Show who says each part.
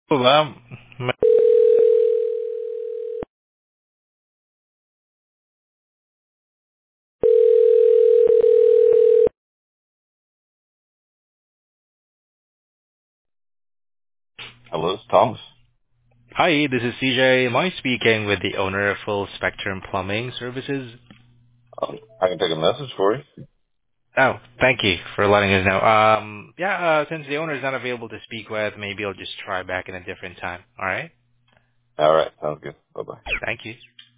Speaker 1: Olá.
Speaker 2: Hello, it's Thomas.
Speaker 1: Hi, this is CJ. Am I speaking with the owner of Full Spectrum Plumbing Services?
Speaker 2: I can take a message for you.
Speaker 1: Oh, thank you for letting us know. Since the owner is not available to speak with, maybe I'll just try back in a different time. All right?
Speaker 2: All right, sounds good. Bye bye.
Speaker 1: Thank you.